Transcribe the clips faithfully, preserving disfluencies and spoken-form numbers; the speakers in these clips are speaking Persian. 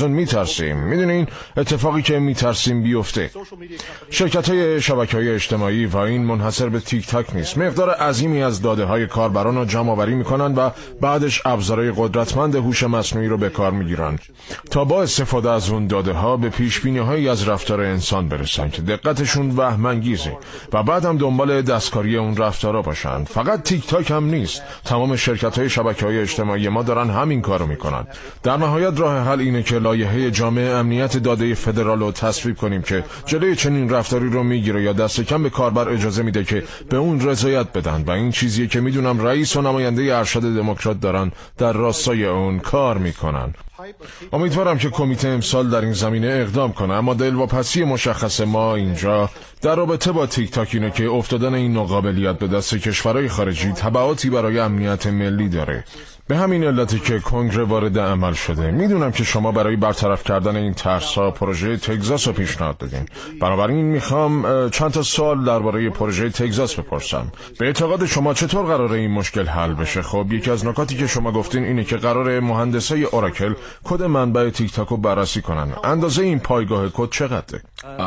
میترسیم. میدونین اتفاقی که میترسیم بیفته. شرکت‌های شبکه‌های اجتماعی و این منحصر به تیک تاک نیست، مقدار عظیمی از داده‌های کاربران رو جمع آوری میکنن و بعدش ابزارهای قدرتمند هوش مصنوعی رو به کار میگیرن تا با استفاده از اون داده‌ها به پیش‌بینی‌هایی از رفتار انسان برسن که دقتشون وهم‌انگیزه و بعد هم دنبال دستکاری اون رفتارا باشن. فقط تیک تاک هم نیست، تمام شرکت‌های شبکه‌های اجتماعی ما دارن همین کارو میکنن. در نهایت راه حل اینه که لایحه جامع امنیت داده فدرال رو تصویب کنیم که جلوی چنین رفتاری رو میگیره یا دست کم به کاربر اجازه میده که به اون رضایت بدن و این چیزیه که میدونم رئیس و نماینده ارشد دموکرات دارن در راستای اون کار میکنن. امیدوارم که کمیته امسال در این زمینه اقدام کنه، اما دلواپسی مشخص ما اینجا در رابطه با تیک تاک اینه که افتادن این ناقابلیت به دست کشورهای خارجی تبعاتی برای امنیت ملی داره. به همین علتی که کنگره وارد عمل شده. میدونم که شما برای برطرف کردن این ترس‌ها پروژه تگزاس رو پیشنهاد دادین. بنابراین میخوام چند تا سوال درباره پروژه تگزاس بپرسم. به اعتقاد شما چطور قراره این مشکل حل بشه؟ خب یکی از نکاتی که شما گفتین اینه که قراره مهندسای اوراکل کد منبع تیک تاک رو بررسی کنن. اندازه این پایگاه کد چقدره؟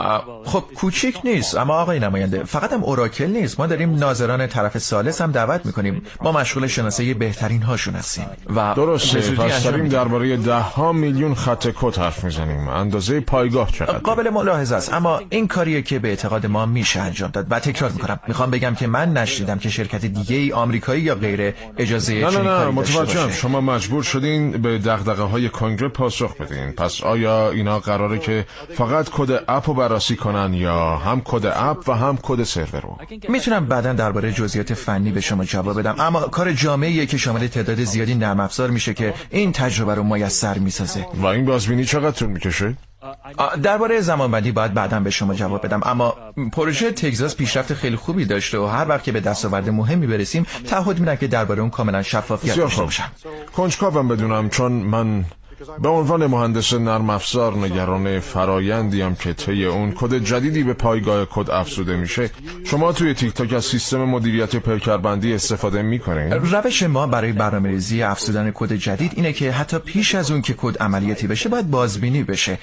خب کوچیک نیست، اما آقای نماینده فقط هم اوراکل نیست، ما داریم ناظران طرف ثالث هم دعوت میکنیم. ما مشغول شناسایی بهترین هاشون هستیم و درسته. پس داریم درباره ده ها میلیون خط کد حرف میزنیم. اندازه پایگاه چقدر؟ قابل ملاحظه است، اما این کاریه که به اعتقاد ما میشه انجام داد. و تکرار میکنم، میخوام بگم که من نشنیدم که شرکت دیگه ای آمریکایی یا غیره اجازه نه چنین نه نه متوجهم. شما مجبور شدین به دغدغه‌های کنگره پاسخ بدین. پس آیا اینا قراره که فقط کد اپو بررسی کنن یا هم کد اپ و هم کد سرور رو؟ میتونم بعداً درباره جزئیات فنی به شما جواب بدم، اما کار جامعیه که شامل تعداد زیادی نرم افزار میشه که این تجربه رو میسر میسازه. و این بازبینی چقدر طول میکشه؟ درباره زمانبندی باید بعداً به شما جواب بدم، اما پروژه تگزاس پیشرفت خیلی خوبی داشته و هر وقت که به دستاورد مهمی برسیم تعهد میدم که درباره اون کاملا شفافیت داشته باشم. کنجکاوم بدونم، چون من به عنوان مهندس نرم افزار نگران فرایندیم که طی اون کد جدیدی به پایگاه کد افزوده میشه. شما توی تیک تاک از سیستم مدیریت پیکربندی استفاده میکنین؟ روش ما برای برنامه‌ریزی افزودن کد جدید اینه که حتی پیش از اون که کد عملیاتی بشه باید بازبینی بشه.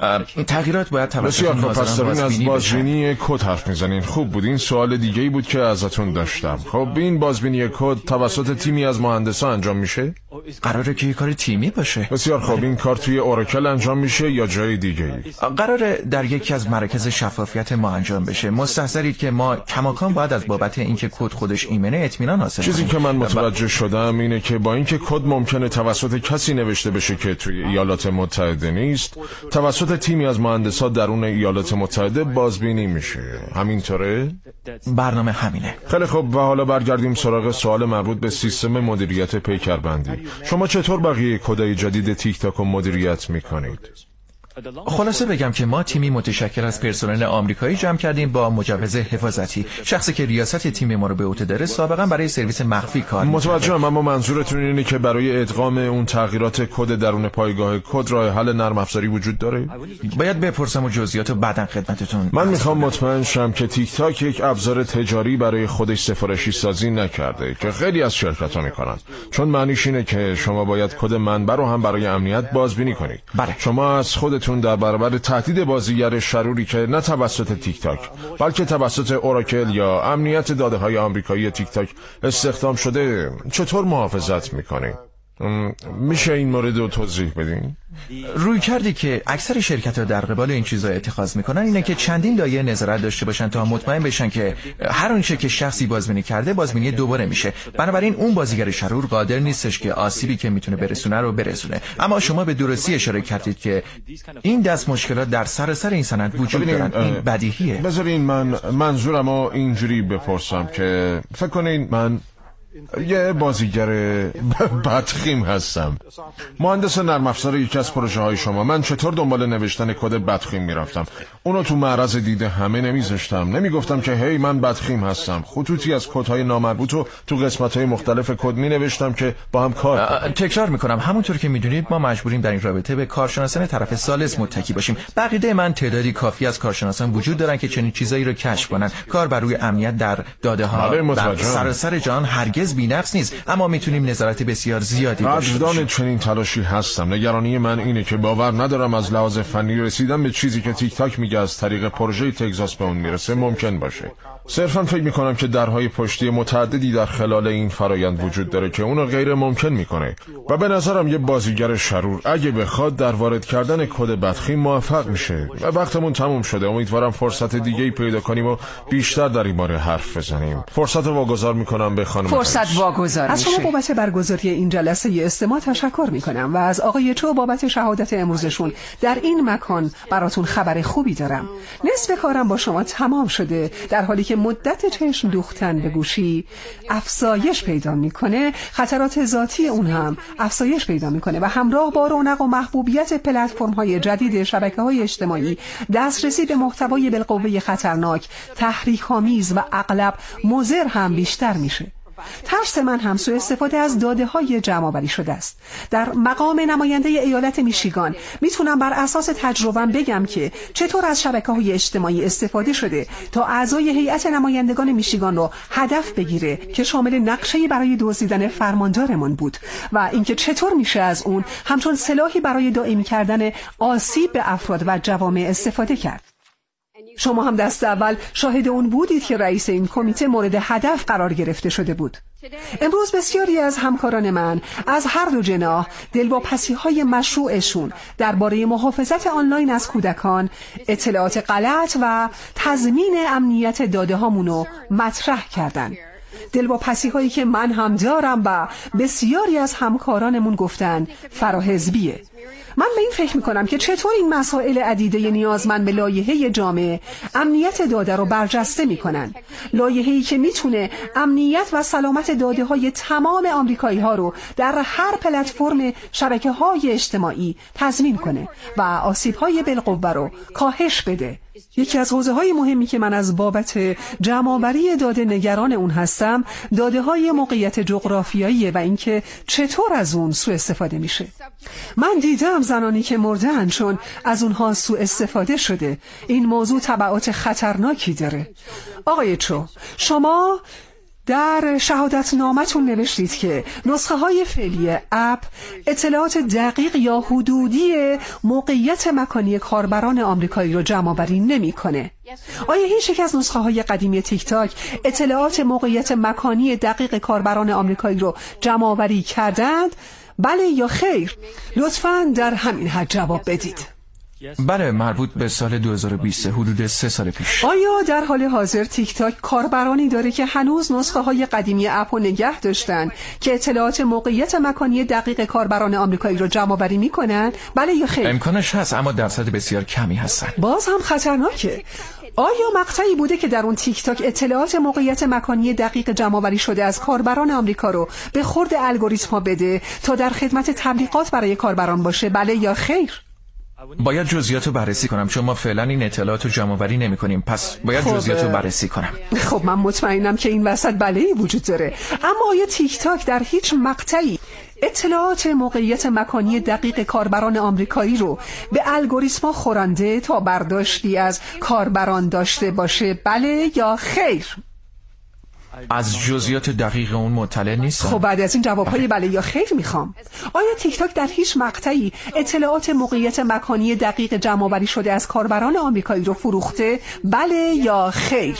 تغییرات باید توسط ناظران از بازبینی کد حرف میزنین. خوب بود. این سوال دیگه‌ای بود که ازتون داشتم. خب این بازبینی کد توسط تیمی از مهندسا انجام میشه؟ قراره که یه کار تیمی باشه. بسیار خوب. این کار توی اوراکل انجام میشه یا جای دیگه‌ای؟ قراره در یکی از مراکز شفافیت ما انجام بشه. مستحضرید که ما کماکان باید از بابت اینکه کد خودش ایمنه اطمینان حاصل کنیم. چیزی که من متوجه شدم اینه که با اینکه کد ممکنه توسط کسی نوشته بشه که توی ایالات متحده نیست، توسط تیمی از مهندسا درون ایالات متحده بازبینی میشه. همینطوره؟ برنامه همینه. خیلی خوب. و حالا برگردیم سراغ سوال مربوط به سیستم مدیریت پیکربندی. شما چطور بقیه کدای جدید تیک تاک رو مدیریت میکنید؟ خلاصه بگم که ما تیمی متشکل از پرسنل آمریکایی جمع کردیم با مجوز حفاظتی. شخصی که ریاست تیم ما رو به عهده داره سابقا برای سرویس مخفی کار می‌کرده. متوجهم، اما منظورتون اینه که برای ادغام اون تغییرات کد درون پایگاه کد راه حل نرم افزاری وجود داره؟ باید بپرسم و جزئیاتو بعداً خدمتتون. من میخوام مطمئن شم که تیک تاک یک ابزار تجاری برای خودش سفارشی سازی نکرده که خیلی از شرکت‌ها میکنن، چون معنیش اینه که شما باید کد منبع رو هم برای امنیت بازبینی کنید. بله. شما از خودتون در برابر تهدید بازیگر شروری که نه توسط تیک تاک بلکه توسط اوراکل یا امنیت داده‌های آمریکایی تیک تاک استخدام شده چطور محافظت میکنید؟ میشه این مورد رو توضیح بدین؟ روی کردی که اکثر شرکت‌ها در قبال این چیزا اتخاذ میکنن اینه که چندین لایه نظارت داشته باشن تا مطمئن بشن که هر آنچه که شخصی بازبینی کرده بازبینی دوباره میشه. بنابراین اون بازیگر شرور قادر نیستش که آسیبی که میتونه برسونه رو برسونه. اما شما به درستی اشاره کردید که این دست مشکلات در سراسر این صنعت وجود دارن. این بدیهیه. بذارین من منظورمو اینجوری بپرسم که فکر کنین من یه بازیگر بدخیم هستم، مهندس نرم افزار یکی از پروژه های شما. من چطور دنبال نوشتن کد بدخیم میرفتم؟ اونو تو معرض دید همه نمیذاشتم. نمیگفتم که هی من بدخیم هستم. خطوطی از کدهای نامربوط رو تو قسمت های مختلف کد می نوشتم که با هم کار کنم. تکرار میکنم، همونطور که میدونید ما مجبوریم در این رابطه به کارشناسان طرف ثالث متکی باشیم. بقیده من تعدادی کافی از کارشناسان وجود دارن که چنین چیزایی رو کشف کنن. کار بر روی امنیت در داده ها در سراسر جهان هرگز هرگز بی‌نقص نیست، اما میتونیم نظارت بسیار زیادی داشته باشیم. قدردان چنین تلاشی هستم. نگرانی من اینه که باور ندارم از لحاظ فنی رسیدن به چیزی که تیک تاک میگه از طریق پروژه تگزاس به اون میرسه ممکن باشه. صرفاً فکر میکنم که درهای پشتی متعددی در خلال این فرایند وجود داره که اونو غیر ممکن میکنه و به نظرم یه بازیگر شرور اگه بخواد در وارد کردن کد بدخیم موفق میشه. و وقتمون تموم شده. امیدوارم فرصت دیگه‌ای پیدا کنیم و بیشتر در این باره حرف بزنیم. فرصت واگذار میکنم به خانم. فرصت واگذار از شما بابت برگزاری این جلسه استماع تشکر میکنم و از آقای چو بابت شهادت امروزشون در این مکان براتون خبر خوبی دارم. نصف کارم با شما تمام شده، در حالی که مدت چشم دوختن به گوشی افزایش پیدا میکنه، خطرات ذاتی اون هم افزایش پیدا میکنه و همراه با رونق و محبوبیت پلتفرم‌های جدید شبکه‌های اجتماعی دسترسی به محتوای بالقوه خطرناک، تحریک‌آمیز و اغلب مضر هم بیشتر میشه. ترس من هم سوء استفاده از داده های جمع‌آوری شده است. در مقام نماینده ایالت میشیگان میتونم بر اساس تجربه‌ام بگم که چطور از شبکه‌های اجتماعی استفاده شده تا اعضای هیئت نمایندگان میشیگان رو هدف بگیره که شامل نقشه‌ای برای دزدیدن فرماندارمان بود و اینکه چطور میشه از اون همچون سلاحی برای دائمی کردن آسیب به افراد و جوامع استفاده کرد. شما هم دست اول شاهد اون بودید که رئیس این کمیته مورد هدف قرار گرفته شده بود. امروز بسیاری از همکاران من از هر دو جناح دلواپسی‌های مشروعشون درباره محافظت آنلاین از کودکان، اطلاعات غلط و تضمین امنیت داده هامونو مطرح کردن. دلواپسی‌هایی که من هم دارم و بسیاری از همکارانمون گفتن فراحزبیه. من به این فکر میکنم که چطور این مسائل عدیده نیازمند به لایحه جامع امنیت داده رو برجسته میکنن. لایحه‌ای که میتونه امنیت و سلامت داده های تمام آمریکایی ها رو در هر پلتفرم شبکه های اجتماعی تضمین کنه و آسیب های بالقوه رو کاهش بده. یکی از حوزه های مهمی که من از بابت جمع‌آوری داده نگران اون هستم داده های موقعیت جغرافیایی و اینکه چطور از اون سوء استفاده میشه. من دیدم زنانی که مردن چون از اونها سوء استفاده شده. این موضوع تبعات خطرناکی داره. آقای چو، شما در شهادت نامتون نوشتید که نسخه های فعلی اپ اطلاعات دقیق یا حدودی موقعیت مکانی کاربران آمریکایی رو جمع آوری نمی‌کنه. آیا هیچ یک از نسخه های قدیمی تیک تاک اطلاعات موقعیت مکانی دقیق کاربران آمریکایی رو جمع آوری کردند؟ بله یا خیر؟ لطفاً در همین حد جواب بدید. بله، مربوط به سال دو هزار و بیست، حدود سه سال پیش. آیا در حال حاضر تیک تاک کاربرانی داره که هنوز نسخه های قدیمی اپ رو نگه داشتن که اطلاعات موقعیت مکانی دقیق کاربران آمریکایی رو جمع آوری میکنن؟ بله یا خیر؟ امکانش هست، اما درصد بسیار کمی هستن. باز هم خطرناکه. آیا مقطعی بوده که در اون تیک تاک اطلاعات موقعیت مکانی دقیق جمع‌آوری شده از کاربران آمریکا رو به خورد الگوریتم‌ها بده تا در خدمت تبلیغات برای کاربران باشه؟ بله یا خیر؟ باید جزئیات رو بررسی کنم چون ما فعلا این اطلاعات رو جمع آوری نمی‌کنیم، پس باید خب جزئیات رو بررسی کنم. خب من مطمئنم که این وسط بلایی وجود داره، اما آیا تیک تاک در هیچ مقطعی اطلاعات موقعیت مکانی دقیق کاربران آمریکایی رو به الگوریتم‌ها خورنده تا برداشتی از کاربران داشته باشه؟ بله یا خیر؟ از جزئیات دقیق اون مطلع نیستم. خب بعد از این جوابهای بله یا خیر میخوام. آیا تیک تاک در هیچ مقطعی اطلاعات موقعیت مکانی دقیق جمع آوری شده از کاربران آمریکایی رو فروخته؟ بله یا خیر؟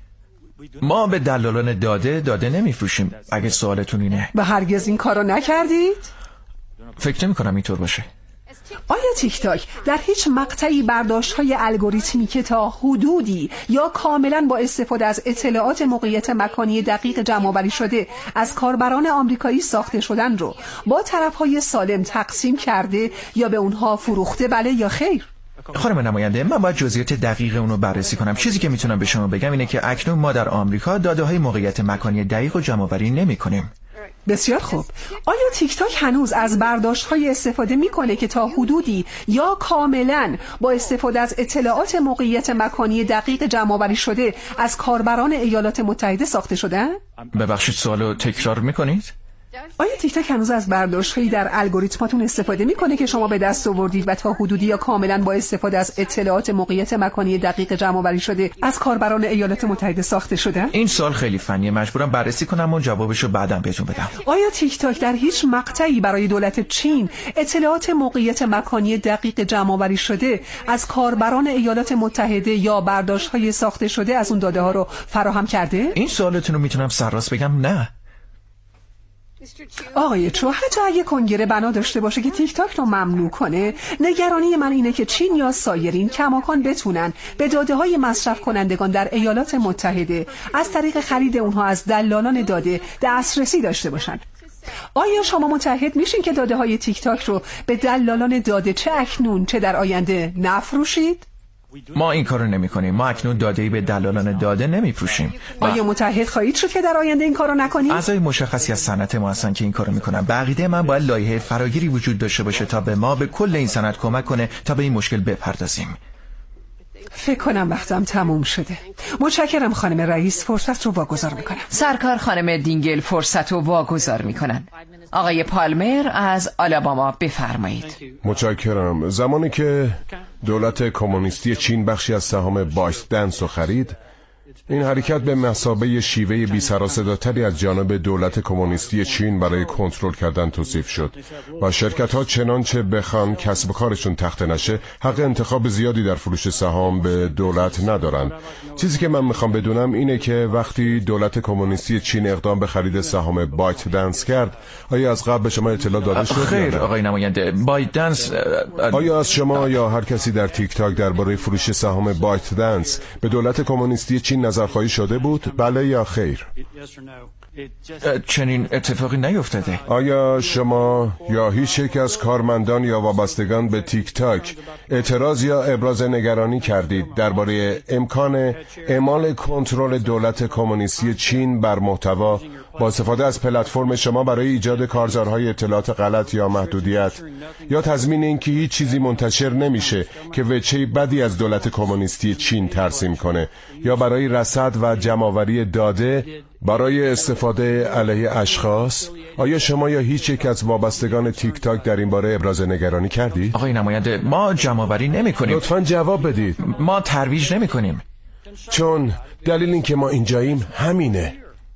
ما به دلالان داده داده نمیفروشیم اگه سوالتون اینه. و هرگز این کارو نکردید؟ فکر نمی کنم اینطور باشه. آیا تیک تاک در هیچ مقطعی برداشت‌های الگوریتمی که تا حدودی یا کاملا با استفاده از اطلاعات موقعیت مکانی دقیق جمع‌آوری شده از کاربران آمریکایی ساخته شدن رو با طرف‌های سالم تقسیم کرده یا به اونها فروخته؟ بله یا خیر؟ خانم نماینده، من باید جزئیات دقیق اونو بررسی کنم. چیزی که میتونم به شما بگم اینه که اکنون ما در آمریکا داده‌های موقعیت مکانی دقیق رو جمع‌آوری نمی‌کنیم. بسیار خوب. آیا تیک تاک هنوز از برداشت‌های استفاده می‌کنه که تا حدودی یا کاملاً با استفاده از اطلاعات موقعیت مکانی دقیق جمع‌آوری شده از کاربران ایالات متحده ساخته شدن؟ ببخشید سوالو تکرار می‌کنید؟ آیا تیک تاک هنوز از برداشت‌هایی در الگوریتماتون استفاده میکنه که شما به دست آوردید و تا حدودی یا کاملا با استفاده از اطلاعات موقعیت مکانی دقیق جمع‌آوری شده از کاربران ایالات متحده ساخته شده؟ این سوال خیلی فنیه، مجبورم بررسی کنم و جوابشو بعداً بهتون بدم. آیا تیک تاک در هیچ مقطعی برای دولت چین اطلاعات موقعیت مکانی دقیق جمع‌آوری شده از کاربران ایالات متحده یا برداشت‌های ساخته شده از اون داده‌ها رو فراهم کرده؟ این سوالتون رو میتونم سرراست بگم نه. آقای چو، حتی اگه کنگره بنا داشته باشه که تیک تاک رو ممنوع کنه، نگرانی من اینه که چین یا سایرین کماکان بتونن به داده های مصرف کنندگان در ایالات متحده از طریق خرید اونها از دلالان داده دسترسی داشته باشن. آیا شما متحد میشین که داده های تیک تاک رو به دلالان داده چه اکنون چه در آینده نفروشید؟ ما این کارو نمی کنیم. ما اکنون داده‌ای به دلالان داده نمی فروشیم. آیا متحد خواهید شد که در آینده این کارو نکنید؟ اعضای مشخصی از صنعت ما هستن که این کارو میکنن. بقیده من باید لایحه فراگیری وجود داشته باشه تا به ما به کل این صنعت کمک کنه تا به این مشکل بپردازیم. فکر کنم وقتم تموم شده. متشکرم خانم رئیس، فرصت رو واگذار میکنم. سرکار خانم دینگل فرصت رو واگذار میکنن. آقای پالمر از آلاباما بفرمایید. متشکرم. زمانی که دولت کمونیستی چین بخشی از سهام بایت دنس رو خرید، این حرکت به مثابه شیوه بی سر و صداتری از جانب دولت کمونیستی چین برای کنترل کردن توصیف شد و شرکت‌ها چنانچه بخوان کسب و کارشون تخته نشه حق انتخاب زیادی در فروش سهام به دولت ندارن. چیزی که من میخوام بدونم اینه که وقتی دولت کمونیستی چین اقدام به خرید سهام بایت دنس کرد، آیا از قبل به شما اطلاع داده شد؟ خیر آقای نماینده، بایت دنس آیا از شما یا هر کسی در تیک تاک درباره فروش سهام بایت دنس به دولت کمونیستی چین نظرخواهی شده بود؟ بله یا خیر؟ چنین اتفاقی نیفتاده. آیا شما یا هیچ یک از کارمندان یا وابستگان به تیک تاک اعتراض یا ابراز نگرانی کردید درباره امکان اعمال کنترل دولت کمونیستی چین بر محتوا با استفاده از پلتفرم شما برای ایجاد کارزارهای اطلاعات غلط یا محدودیت، یا تضمین اینکه هیچ چیزی منتشر نمیشه که وجهی بدی از دولت کمونیستی چین ترسیم کنه، یا برای رصد و جمع‌آوری داده برای استفاده علیه اشخاص؟ آیا شما یا هیچ یک از وابستگان تیک تاک در این باره ابراز نگرانی کردید؟ آقای نماینده، ما جمع‌آوری نمی‌کنیم. لطفاً جواب بدید. ما ترویج نمی‌کنیم. چون دلیل این که ما اینجاییم همینه.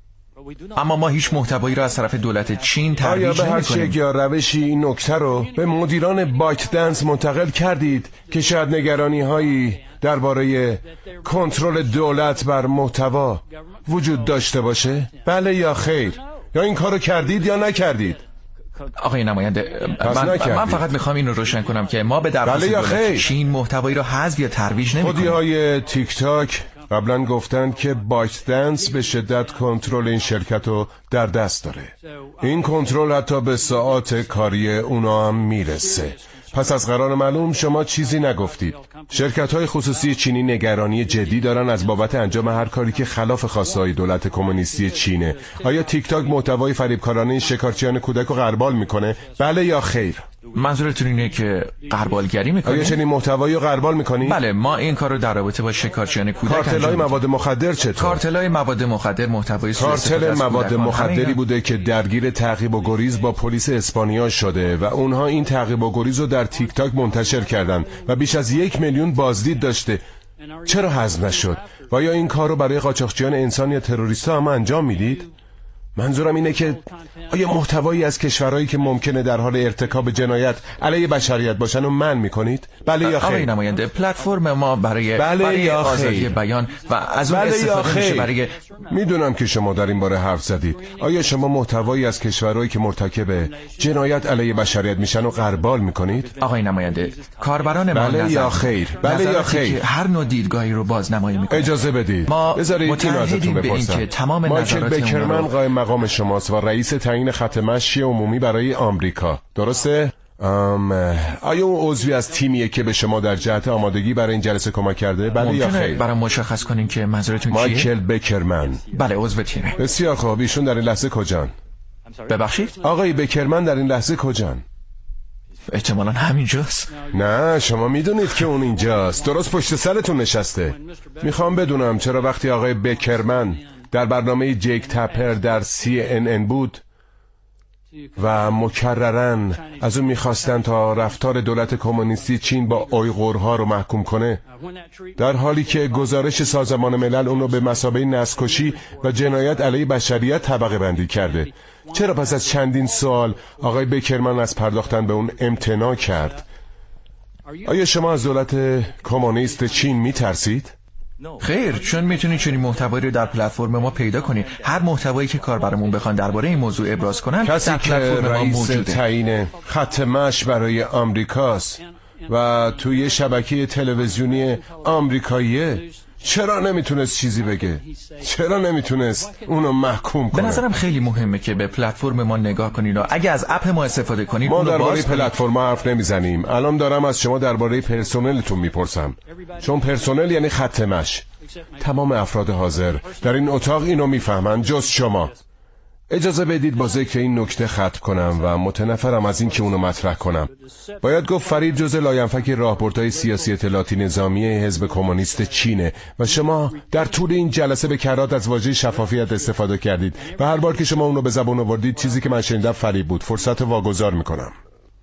اما ما هیچ محتوایی را از طرف دولت چین ترویج نمی‌کنیم. آیا به هر چه یا روشی این نکته رو به مدیران بایت دنس منتقل کردید که شاید نگرانی‌هایی درباره کنترل دولت بر محتوا وجود داشته باشه؟ بله یا خیر؟ یا این کارو کردید یا نکردید؟ آقای نماینده، من, من فقط میخوام این رو روشن کنم که ما به درخواست بله دولت خیر. چین محتوایی را حذف یا ترویج نمی‌کنیم. خودی‌های تیک تاک قبلا گفتن که بایت دنس به شدت کنترل این شرکت رو در دست داره. این کنترل حتی به ساعات کاری اونا هم میرسه. پس از قرار معلوم شما چیزی نگفتید. شرکت‌های خصوصی چینی نگرانی جدی دارن از بابت انجام هر کاری که خلاف خواسته‌های دولت کمونیستی چینه. آیا تیک تاک محتوای فریبکارانه این شکارچیان کودک رو غربال میکنه؟ بله یا خیر؟ منظورتون اینه که غربالگری میکنه؟ آیا چنین محتوایی رو غربال میکنی؟ بله، ما این کارو در رابطه با شکارچیان کودک انجام کارتل‌های مواد مخدر چطور؟ کارتل‌های مواد مخدر محتوای کارتل مواد مخدری بوده که درگیر تعقیب و گریز با پلیس اسپانیا شده و اونها این تعقیب و گریز رو در تیک تاک منتشر کردن و بیش از یک میلیون بازدید داشته. چرا حذف نشد؟ و آیا این کار رو برای قاچاقچیان انسان یا تروریست‌ها هم انجام میدید؟ منظورم اینه که آیا محتوایی از کشورهایی که ممکنه در حال ارتکاب جنایت علیه بشریت باشن رو منع میکنید؟ بله یا خیر؟ آقای نماینده، پلتفرم ما برای بله برای یا آزادی بیان و از اون بله استفاده میشه برای میدونم که شما در این باره حرف زدید. آیا شما محتوایی از کشورهایی که مرتکب جنایت علیه بشریت میشن رو غربال میکنید؟ آقای نماینده، کاربران ما بله یا خیر؟ بله یا خیر؟ هر نوع دیدگاهی رو بازنمایی میکنه. اجازه بدید ما بذارید اینو ازتون بپرسم. که تمام مایکل بکرمن قائم مقام شماست و رئیس تعیین خط مشی عمومی برای آمریکا، درسته؟ ام آیا اون عضوی از تیمیه که به شما در جهت آمادگی برای این جلسه کمک کرده؟ بله یا خیر؟ برام مشخص کنین که منظورتون چیه؟ مایکل بکرمن. بله، عضو تیمه. بسیار خوب. ایشون در این لحظه کجان؟ ببخشید؟ آقای بکرمن در این لحظه کجان؟ احتمالاً همینجاست. نه، شما میدونید که اون اینجاست، درست پشت سرتون نشسته. میخوام بدونم چرا وقتی آقای بکرمن در برنامه جیک تپر در سی ان ان بود و مکرراً از اون میخواستن تا رفتار دولت کمونیستی چین با اویغورها رو محکوم کنه، در حالی که گزارش سازمان ملل اونو به مثابه نسل‌کشی و جنایت علیه بشریت طبقه بندی کرده. چرا پس از چندین سال آقای بیکرمن از پرداختن به اون امتناع کرد؟ آیا شما از دولت کمونیست چین میترسید؟ خیر، چون میتونید چنین محتوایی رو در پلتفرم ما پیدا کنید. هر محتوایی که کاربرمون بخوان درباره این موضوع ابراز کنن کسی در پلتفرم ما رئیس موجوده. تعیین خط مشی برای آمریکاست و توی شبکه تلویزیونی آمریکاییه، چرا نمیتونست چیزی بگه؟ چرا نمیتونست اونو محکوم کنه؟ به نظرم خیلی مهمه که به پلتفرم ما نگاه کنید و اگه از اپ ما استفاده کنید ما اونو درباره باز کنید. پلتفرم حرف نمیزنیم. الان دارم از شما درباره پرسنلتون میپرسم، چون پرسنل یعنی خط مشی. تمام افراد حاضر در این اتاق اینو میفهمن جز شما. اجازه بدید با ذکر این نکته ختم کنم و متنفرم از این که اونو مطرح کنم. باید گفت فرید جز لاینفک راهبردهای سیاسی اطلاعاتی نظامی حزب کمونیست چینه و شما در طول این جلسه به کرات از واژه شفافیت استفاده کردید و هر بار که شما اونو به زبان آوردید چیزی که من شنیدم فریب بود. فرصت رو واگذار میکنم.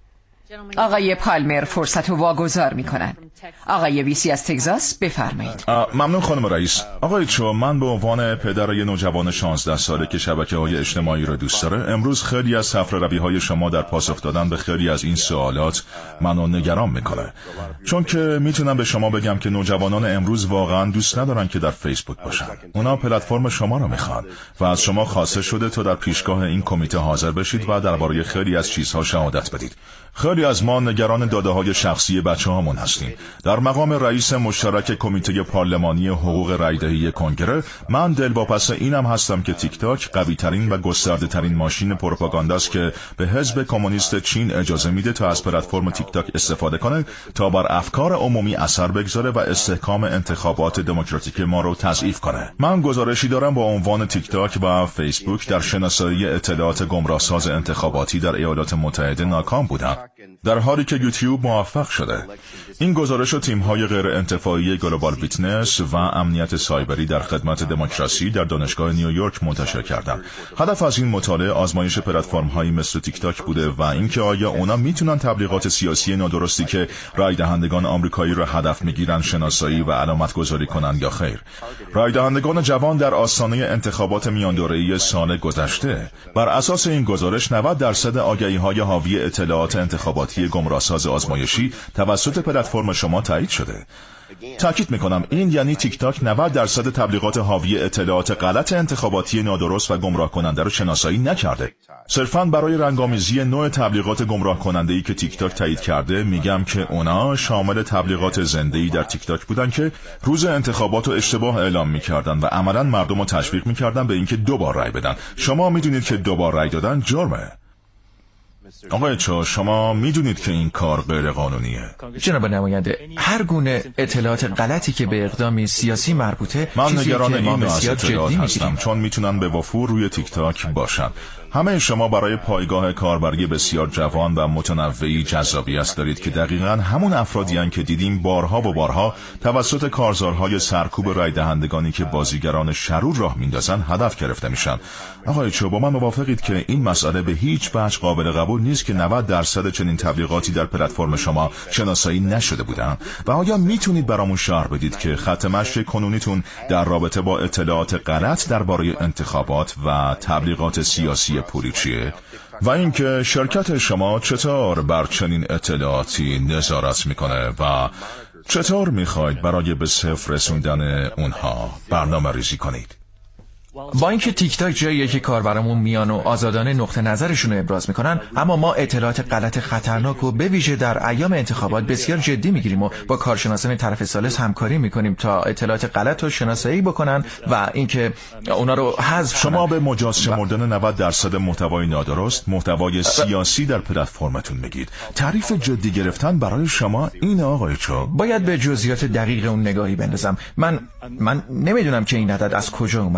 آقای پالمر فرصت رو واگذار میکنن. آقای ویسی از تگزاس بفرمایید. ممنون خانم رئیس. آقای چو، من به عنوان پدر یه نوجوان شانزده ساله که شبکه‌های اجتماعی را دوست داره، امروز خیلی از سفره‌روی‌های شما در پاسخ دادن به خیلی از این سوالات منو نگران میکنه. چون که میتونم به شما بگم که نوجوانان امروز واقعا دوست ندارن که در فیسبوک باشن. اونا پلتفرم شما رو میخوان و از شما خواسته شده تا در پیشگاه این کمیته حاضر بشید و درباره خیلی از چیزها شهادت بدید. خیلی از ما نگران داده‌های شخصی بچه‌هامون هستیم. در مقام رئیس مشترک کمیته پارلمانی حقوق رایدهی کنگره، من دلواپس اینم هستم که تیک تاک قوی‌ترین و گسترده‌ترین ماشین پروپاگانداست که به حزب کمونیست چین اجازه میده تا از پلتفرم تیک تاک استفاده کنه تا بر افکار عمومی اثر بگذاره و استحکام انتخابات دموکراتیک ما رو تضعیف کنه. من گزارشی دارم با عنوان تیک تاک و فیسبوک در شناسایی اطلاعات گمراهساز انتخاباتی در ایالات متحده ناکام بودن، در حالی که یوتیوب موفق شده. این گزارش و تیم‌های غیر انتفاعی گلوبال ویتنس و امنیت سایبری در خدمت دموکراسی در دانشگاه نیویورک منتشر کردند. هدف از این مطالعه آزمایش پلتفرم‌هایی مثل تیک تاک بوده و اینکه آیا اونا میتونن تبلیغات سیاسی نادرستی که رای دهندگان آمریکایی را هدف میگیرن شناسایی و علامت گذاری کنن یا خیر. رای دهندگان جوان در آستانه انتخابات میاندوره‌ای سال گذشته بر اساس این گزارش نود درصد آگهی‌های حاوی اطلاعات انتخاباتی گمراهساز آزمایشی توسط پلتفرم شما تایید شده. تأکید میکنم این یعنی تیک تاک نود درصد تبلیغات حاوی اطلاعات غلط انتخاباتی نادرست و گمراه کننده رو شناسایی نکرده. صرفاً برای رنگامیزی نوع تبلیغات گمراه کننده‌ای که تیک تاک تایید کرده میگم که اونا شامل تبلیغات زنده‌ای در تیک تاک بودن که روز انتخابات رو اشتباه اعلام میکردن و عملاً مردم رو تشویق میکردن به اینکه دوبار رای بدن. شما میدونید که دوبار رای دادن جرمه. آقای چو، شما میدونید که این کار غیر قانونیه. جناب نماینده، هر گونه اطلاعات غلطی که به اقدامی سیاسی مربوطه، من نگران این این از اطلاعات هستم چون میتونن به وفور روی تیک تاک باشن. همه شما برای پایگاه کاربری بسیار جوان و متنوعی جذابیت دارید که دقیقاً همون افرادی هستند که دیدیم بارها و بارها توسط کارزارهای سرکوب رای دهندگانی که بازیگران شرور راه میندازن هدف گرفته میشن. آقای چو، با من موافقید که این مسئله به هیچ وجه قابل قبول نیست که نود درصد چنین تبلیغاتی در پلتفرم شما شناسایی نشده بودن؟ و آیا میتونید برامون شرح بدید که خط مشی کنونیتون در رابطه با اطلاعات غلط درباره انتخابات و تبلیغات سیاسی پولی چیه؟ و اینکه شرکت شما چطور بر چنین اطلاعاتی نظارت میکنه و چطور میخواید برای به صفر رسوندن اونها برنامه ریزی کنید؟ با اینکه تیک تاک جاییه که کاربرامون میان و آزادانه نقطه نظرشون رو ابراز میکنن، اما ما اطلاعات غلط خطرناک و به ویژه در ایام انتخابات بسیار جدی میگیریم و با کارشناسان طرف ثالث همکاری میکنیم تا اطلاعات غلط رو شناسایی بکنن و اینکه اونا رو حذف شما کنن. به مجاز شمردن نود درصد محتوای نادرست، محتوای سیاسی در پلتفرمتون میگید. تعریف جدی گرفتن برای شما این آقای چو؟ باید به جزئیات دقیق اون نگاهی بندازم. من من نمیدونم که این عدد از کجا اومده، اما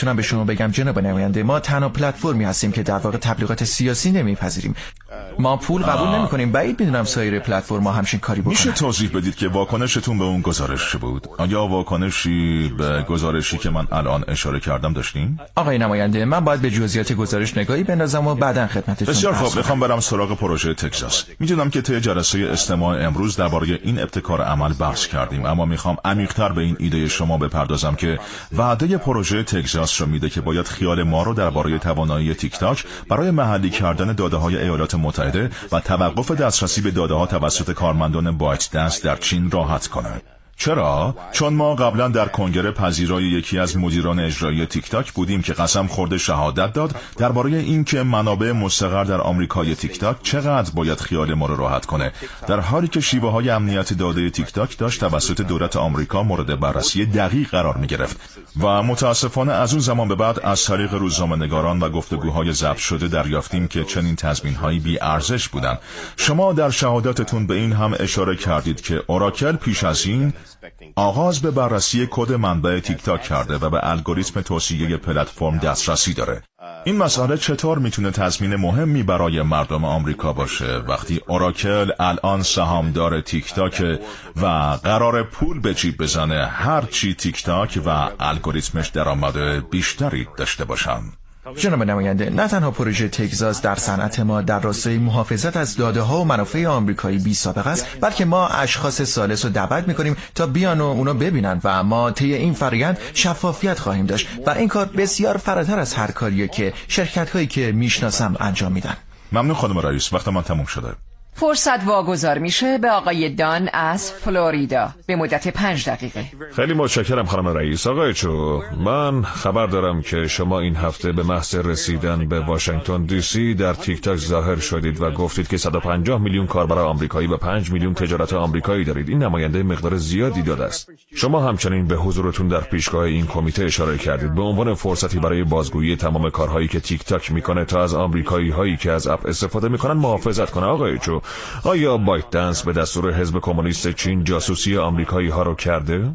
میتونم به شما بگم جناب نماینده، ما تنها پلتفرمی هستیم که در واقع تبلیغات سیاسی نمیپذیریم. ما پول قبول نمیکنیم. بعید میدونم سایر پلتفرم‌ها همچین کاری بکنن. میشه توضیح بدید که واکنشتون به اون گزارش چه بود؟ آیا واکنشی به گزارشی که من الان اشاره کردم داشتین؟ آقای نماینده، من باید به جزئیات گزارش نگاهی بندازم و بعداً خدمتتون. بسیار خوب، میخوام برم سراغ پروژه تگزاس. میدونم که طی جلسه استماع امروز درباره این ابتکار عمل بحث کردیم، اما میخوام عمیق‌تر به این ایده شما بپردازم که وعده پروژه تگزاس رو میده که باید خیال ما رو درباره توانایی تیک تاک برای محلی کردن داده‌های ایالات متحده و توقف دسترسی به داده‌ها توسط کارمندان بایت دنس در چین راحت کنه. چرا؟ چون ما قبلا در کنگره پذیرای یکی از مدیران اجرایی تیک تاک بودیم که قسم خورده شهادت داد درباره اینکه منابع مستقر در آمریکای تیک تاک چقدر باید خیال ما رو راحت کنه، در حالی که شیوه های امنیت داده تیک تاک داشت توسط دولت آمریکا مورد بررسی دقیق قرار می گرفت و متاسفانه از اون زمان به بعد از طریق روزنامه‌نگاران و گفتگوهای ضبط شده دریافتیم که چنین تضمین‌هایی بی ارزش بودن. شما در شهادتتون به این هم اشاره کردید که اوراکل پیش از این آغاز به بررسی کد منبع تیک تاک کرده و به الگوریتم توصیه پلتفرم دسترسی داره. این مسئله چطور میتونه تضمین مهمی برای مردم آمریکا باشه وقتی اوراکل الان سهامدار تیک تاک و قرار پول به جیب بزنه هر چی تیک تاک و الگوریتمش درآمد بیشتری داشته باشن؟ جناب نماینده، نه تنها پروژه تگزاس در صنعت ما در راستای محافظت از داده ها و منافع آمریکایی بی سابقه است، بلکه ما اشخاص ثالث رو دعوت میکنیم تا بیان و اونو ببینن و ما طی این فرآیند شفافیت خواهیم داشت و این کار بسیار فراتر از هر کاریه که شرکت هایی که میشناسم انجام میدن. ممنون خانم رئیس، وقت من تموم شده. فرصت واگذار میشه به آقای دان از فلوریدا به مدت پنج دقیقه. خیلی متشکرم خانم رئیس. آقای چو، من خبر دارم که شما این هفته به محض رسیدن به واشنگتن دی سی در تیک تاک ظاهر شدید و گفتید که صد و پنجاه میلیون کاربر آمریکایی و پنج میلیون تجارت آمریکایی دارید. این نماینده مقدار زیادی داده است. شما همچنین به حضورتون در پیشگاه این کمیته اشاره کردید به عنوان فرصتی برای بازگویی تمام کارهایی که تیک تاک میکنه تا از آمریکایی هایی که از اپ استفاده میکنن محافظت کنه. آقای چو، آیا بایت دنس به دستور حزب کمونیست چین جاسوسی آمریکایی ها رو کرده؟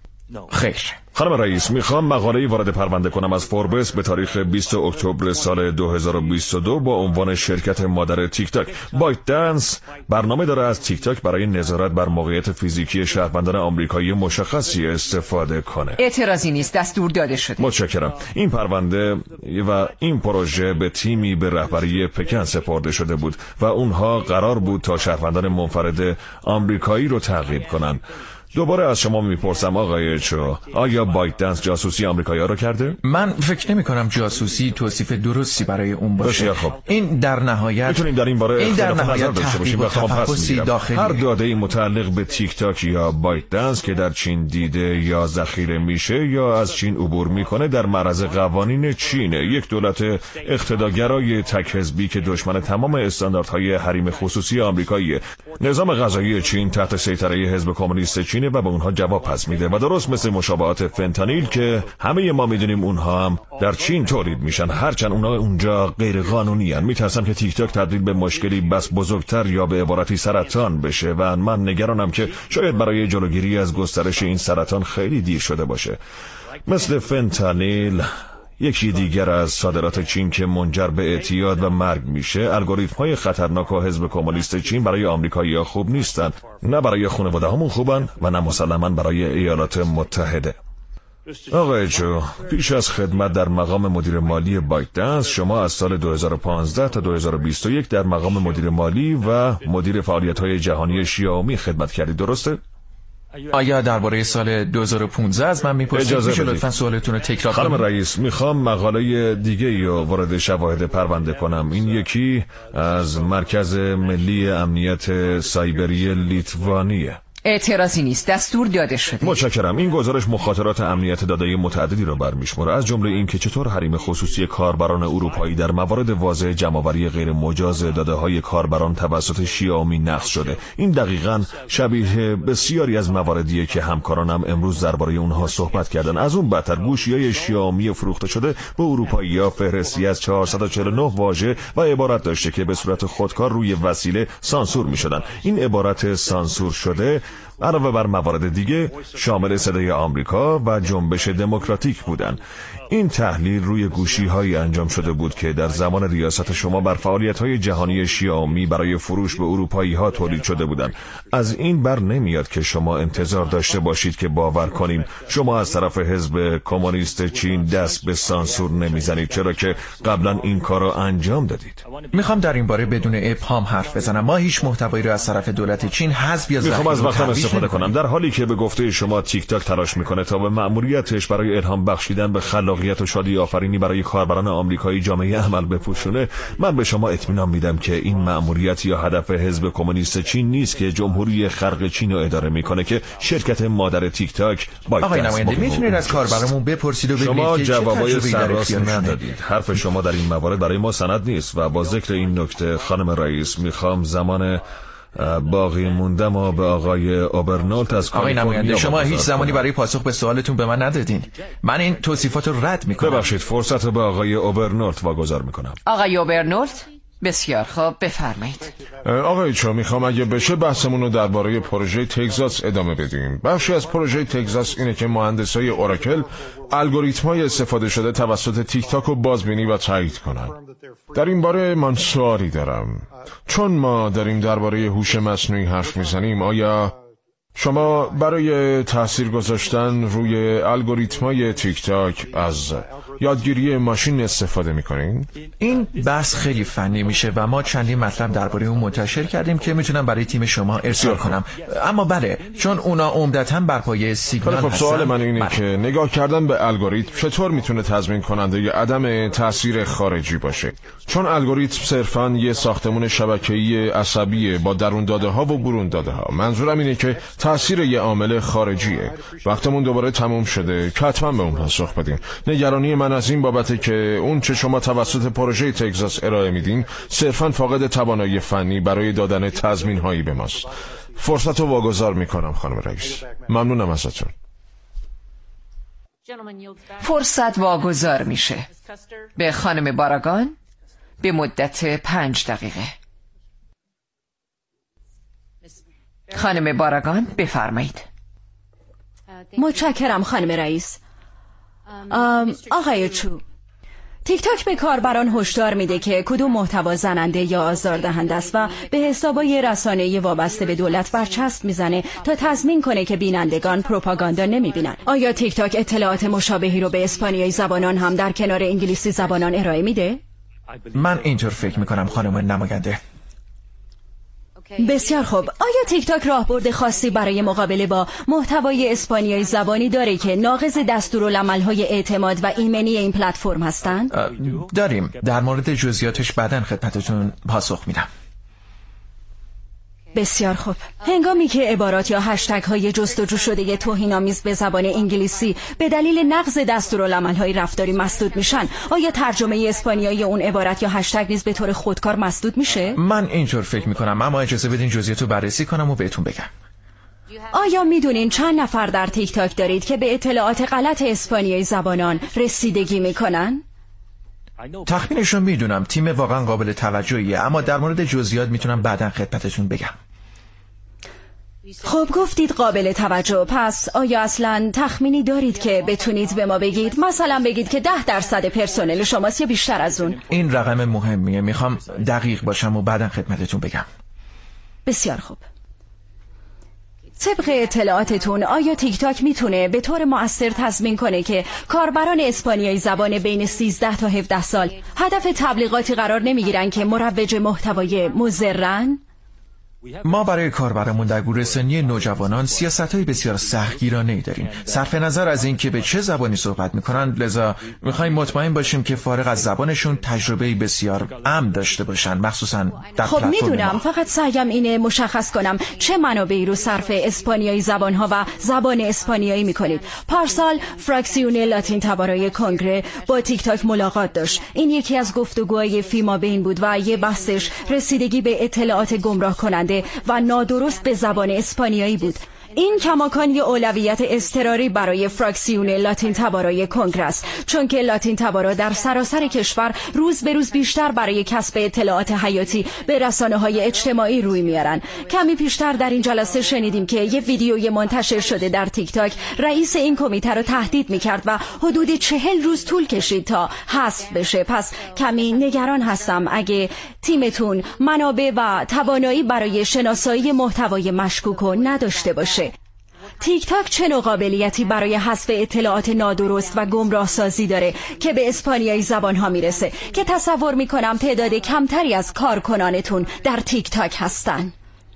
خیر. خانم رئیس، میخوام مقاله‌ای وارد پرونده کنم از فوربس به تاریخ بیست اکتبر سال دو هزار و بیست و دو با عنوان شرکت مادر تیک تاک. بایت دنس برنامه داره از تیک تاک برای نظارت بر موقعیت فیزیکی شهروندان آمریکایی مشخصی استفاده کنه. اعتراضی نیست، دستور داده شده. متشکرم. این پرونده و این پروژه به تیمی به رهبری پکن سپرده شده بود و اونها قرار بود تا شهروندان منفرد آمریکایی رو تعقیب کنن. دوباره از شما میپرسم آقای چو، آیا بایت دنس جاسوسی آمریکایی‌ها رو کرده؟ من فکر نمی کنم جاسوسی توصیف درستی برای اون باشه. خب. این در نهایت میتونیم در این باره این در اختلاف نظر نهایت داشته باشیم و تفحصی داخلی. هر داده‌ای متعلق به تیک تاک یا بایت دنس که در چین دیده یا ذخیره میشه یا از چین عبور میکنه در معرض قوانین چینه، یک دولت اقتدارگرای تک حزبی که دشمن تمام استانداردهای حریم خصوصی آمریکاییه. نظام قضایی چین تحت سیطره حزب کمونیست چین و به اونها جواب پس میده و درست مثل مشابهات فنتانیل که همه ما میدونیم اونها هم در چین تولید میشن، هرچند اونها اونجا غیر قانونی ان. میترسم که تیک تاک تبدیل به مشکلی بس بزرگتر یا به عبارتی سرطان بشه و من نگرانم که شاید برای جلوگیری از گسترش این سرطان خیلی دیر شده باشه. مثل فنتانیل یکی دیگر از صادرات چین که منجر به اعتیاد و مرگ میشه. الگوریتم‌های خطرناک و حزب کمونیست چین برای آمریکایی‌ها خوب نیستن، نه برای خانواده‌هامون خوبن و نه مسلماً برای ایالات متحده. آقای جو، پیش از خدمت در مقام مدیر مالی بایت دنس، شما از سال دو هزار و پانزده تا دو هزار و بیست و یک در مقام مدیر مالی و مدیر فعالیت‌های جهانی شیائومی خدمت کردید، درسته؟ آیا درباره سال دو هزار و پانزده از من میپرسید؟ میشه لطفاً سوالتون رو تکرار کنید؟ خانم رئیس، میخوام مقاله دیگه رو وارد شواهد پرونده کنم. این یکی از مرکز ملی امنیت سایبری لیتوانیه. اعتراضی نیست، دستور داده شده. متشکرم. این گزارش مخاطرات امنیت داده متعددی را برمی‌شماره، از جمله این که چطور حریم خصوصی کاربران اروپایی در موارد واضح جمع‌آوری غیر مجاز داده‌های کاربران توسط شیائومی نقض شده. این دقیقاً شبیه بسیاری از مواردیه که همکارانم امروز درباره اونها صحبت کردن. از اون بدتر گوشی‌های شیائومی فروخته شده به اروپایی‌ها فهرستی از چهارصد و چهل و نه واژه و عبارت داشته که به صورت خودکار روی وسیله سانسور می‌شدن. این عبارت سانسور شده علاوه بر موارد دیگه شامل صدای آمریکا و جنبش دموکراتیک بودن. این تحلیل روی گوشی‌هایی انجام شده بود که در زمان ریاست شما بر فعالیت‌های جهانی شیائومی برای فروش به اروپایی‌ها تولید شده بودند. از این بر نمیاد که شما انتظار داشته باشید که باور کنیم شما از طرف حزب کمونیست چین دست به سانسور نمیزنید، چرا که قبلا این کار را انجام دادید. میخوام در این باره بدون ابهام حرف بزنم. ما هیچ محتوایی رو از طرف دولت چین حذف یا میخوام از وقتم استفاده کنم، در حالی که به گفته شما تیک تاک تلاش میکنه تا به مأموریتش برای الهام بخشیدن به خلاقیت و شادی آفرینی برای کاربران آمریکایی جامعه عمل بپوشونه. من به شما اطمینان میدم که این مأموریت یا هدف حزب کمونیست چین نیست که جمهوری خلق چین رو اداره میکنه که شرکت مادر تیک تاک با آقای نماینده میتونید از کاربرمون بپرسید و ببینید شما که جوابای سرراست ندادید. حرف شما در این موارد برای ما سند نیست و با ذکر این نکته خانم رئیس میخوام زمان باقی مونده ما به آقای اوبرنولت از آقای نماینده شما هیچ زمانی برای پاسخ به سوالتون به من ندادین. من این توصیفات رو رد میکنم. ببخشید، فرصت رو به آقای اوبرنولت واگذار میکنم. آقای اوبرنولت بسیار خوب، بفرمایید. آقای چو، میخوام اگه بشه بحثمون رو درباره پروژه تگزاس ادامه بدیم. بخشی از پروژه تگزاس اینه که مهندسای اوراکل الگوریتم‌های استفاده شده توسط تیک تاک رو بازبینی و تایید کنن. در این باره من سوالی دارم. چون ما داریم درباره هوش مصنوعی حرف میزنیم، آیا شما برای تاثیر گذاشتن روی الگوریتم‌های تیک تاک از یادگیری ماشین استفاده میکنین؟ این بحث خیلی فنی میشه و ما چندین مطلب درباره اون منتشر کردیم که میتونم برای تیم شما ارسال کنم. اما بله، چون اونا عمدتاً بر پایه سیگنال خب هستن. سوال من اینه بله. که نگاه کردن به الگوریتم چطور میتونه تضمین کننده ی عدم تاثیر خارجی باشه؟ چون الگوریتم صرفاً یه ساختمون شبکه‌ای عصبیه با درون داده ها و برون داده ها. منظورم اینه که تاثیر یه عامل خارجیه. وقتمون دوباره تموم شده، حتما به اون پاسخ بدین. نگرانی من از این بابته که اون چه شما توسط پروژه تگزاس ارائه میدین صرفاً فاقد توانایی فنی برای دادن تضمین هایی به ماست. فرصت رو واگذار میکنم خانم رئیس. ممنونم ازتون. فرصت واگذار میشه به خانم باراگان به مدت پنج دقیقه. خانم باراگان بفرمایید. متشکرم خانم رئیس. آقای چو، تیک تاک به کاربران هشدار میده که کدوم محتوا زننده یا آزاردهنده است و به حسابای رسانه‌ای وابسته به دولت برچسب میزنه تا تضمین کنه که بینندگان پروپاگاندا نمیبینن. آیا تیک تاک اطلاعات مشابهی رو به اسپانیایی زبانان هم در کنار انگلیسی زبانان ارائه میده؟ من اینطور فکر میکنم خانم نماینده. بسیار خوب. آیا تیک تاک راهبرد خاصی برای مقابله با محتوای اسپانیایی زبانی داره که ناقض دستورالعمل‌های اعتماد و ایمنی این پلتفرم هستند؟ داریم. در مورد جزئیاتش بعداً خدمتتون پاسخ میدم. بسیار خوب. هنگامی که عبارات یا هشتگ های جستجو شده توهین‌آمیز به زبان انگلیسی به دلیل نقض دستورالعمل‌های رفتاری مسدود میشن، آیا ترجمه اسپانیایی اون عبارت یا هشتگ نیز به طور خودکار مسدود میشه؟ من اینطور فکر میکنم، اما اجازه بدین جزئیات رو بررسی کنم و بهتون بگم. آیا میدونین چند نفر در تیک تاک دارید که به اطلاعات غلط اسپانیایی زبانان رسیدگی میکنن؟ تخمینش رو میدونم. تیم واقعا قابل توجهیه، اما در مورد جزئیات میتونم بعداً خدمتتون بگم. خب گفتید قابل توجه، پس آیا اصلا تخمینی دارید که بتونید به ما بگید؟ مثلا بگید که ده درصد پرسنل شماست یا بیشتر از اون؟ این رقم مهمیه، میخوام دقیق باشم و بعداً خدمتتون بگم. بسیار خوب. طبق اطلاعاتتون آیا تیک تاک میتونه به طور مؤثر تضمین کنه که کاربران اسپانیایی زبان بین سیزده تا هفده سال هدف تبلیغاتی قرار نمیگیرن که مروج محتوای مضرن؟ ما برای کاربرمون در گروه سنی نوجوانان سیاست‌های بسیار سختگیرانه‌ای داریم. صرف نظر از اینکه به چه زبانی صحبت می‌کنن، لذا می‌خوایم مطمئن باشیم که فارغ از زبانشون تجربه‌ای بسیار امن داشته باشن، مخصوصاً در خب پلتفرم میدونم ما. فقط سعیم اینه مشخص کنم چه منابعی رو صرف اسپانیایی زبان‌ها و زبان اسپانیایی می‌کنید. پارسال فراکسیون لاتین تبارای کنگره با تیک تاک ملاقات داشت. این یکی از گفتگوهای فیما بین بود و یه بحثش رسیدگی به اطلاعات گمراه کننده و نادرست به زبان اسپانیایی بود. این کماکان یه اولویت اضطراری برای فراکسیون لاتین تبارای کنگره، چون که لاتین تبارا در سراسر کشور روز به روز بیشتر برای کسب اطلاعات حیاتی به رسانه‌های اجتماعی روی میارن. کمی پیشتر در این جلسه شنیدیم که یه ویدیوی منتشر شده در تیک تاک رئیس این کمیته رو تهدید میکرد و حدود چهل روز طول کشید تا حذف بشه. پس کمی نگران هستم اگه تیمتون منابع و توانایی برای شناسایی محتوای مشکوک نداشته باشه. تیک تاک چه نوع قابلیتی برای حذف اطلاعات نادرست و گمراه سازی داره که به اسپانیایی زبان ها میرسه که تصور میکنم تعداد کمتری از کارکنانتون در تیک تاک هستن؟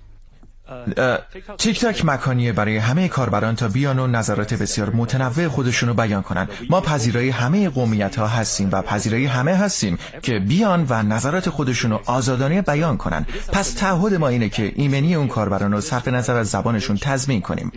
تیک تاک مکانیه برای همه کاربران تا بیان و نظرات بسیار متنوع خودشونو بیان کنن. ما پذیرای همه قومیت ها هستیم و پذیرای همه هستیم که بیان و نظرات خودشونو آزادانه بیان کنن. پس تعهد ما اینه که ایمنی اون کاربران رو صرف نظر از زبانشون تضمین کنیم.